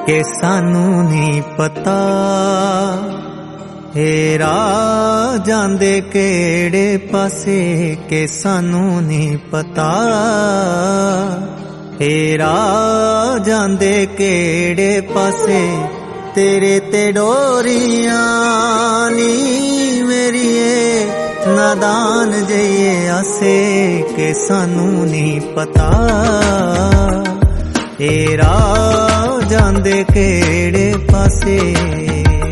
के सानू नहीं पता। हेरा जांदे केड़े पासे के सानू नहीं पता। हेरा जांदे केड़े पासे तेरे ते डोरियां नी मेरिए नादान जइए आसे के सानू नहीं पता। हेरा जांदे केड़े पासे।